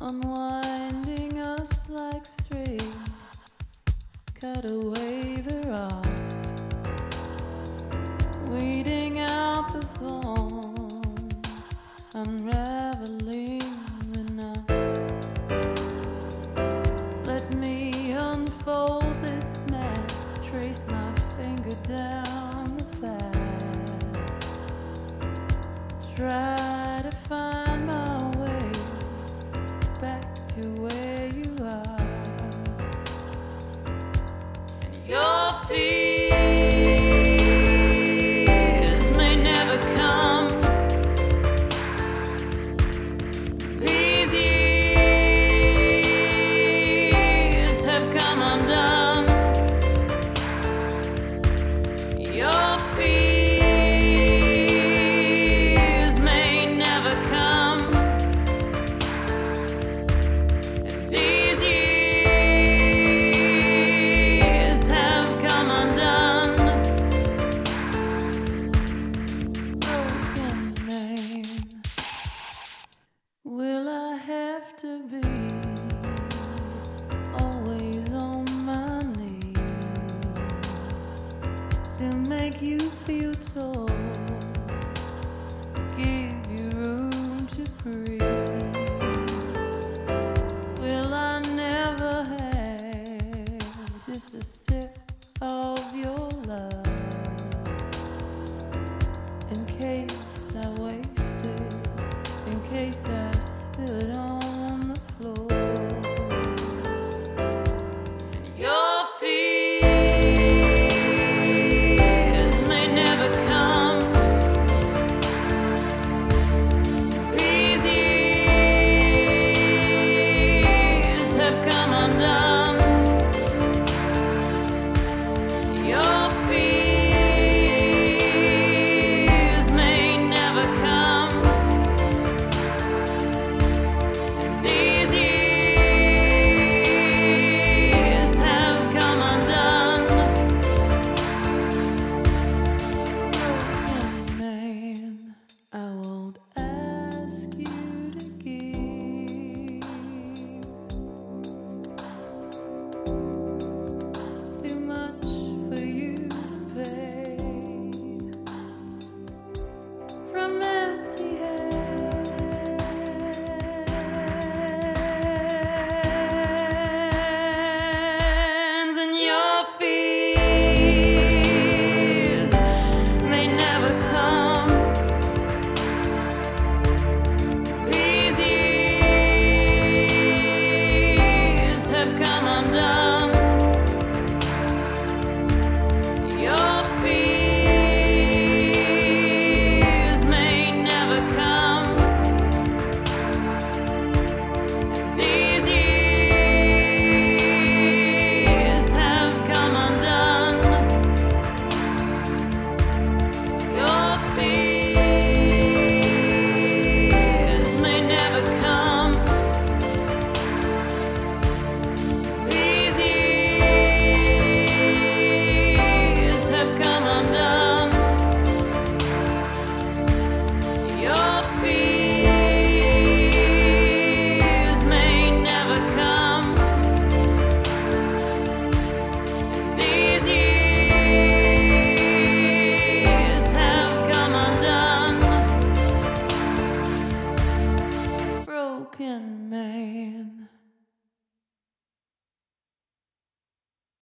unwinding us like string, cut away the raft, weeding out the thorns, unraveling the knot. Let me unfold this map, trace my finger down the path, try to find my way back to where you are. And your fears may never come. These years have come undone. Your fears may never come. And these years have come undone. Broken man, will I have to be always on my knees to make you feel tall, give you room to breathe? Will I never have just a step of your love in case I waste it, in case I spill it on the floor? And your fears may never come. These years have come undone. Your fears may never come. These years have come undone. Broken man, I won't ask you to give. It's too much for you to pay. From empty hands, and your fears may never come. These years have come undone. Your fears may never come. These years have come undone. Your fears may never come. These years have come undone. Your fears may never come. These years have come undone. Broken man.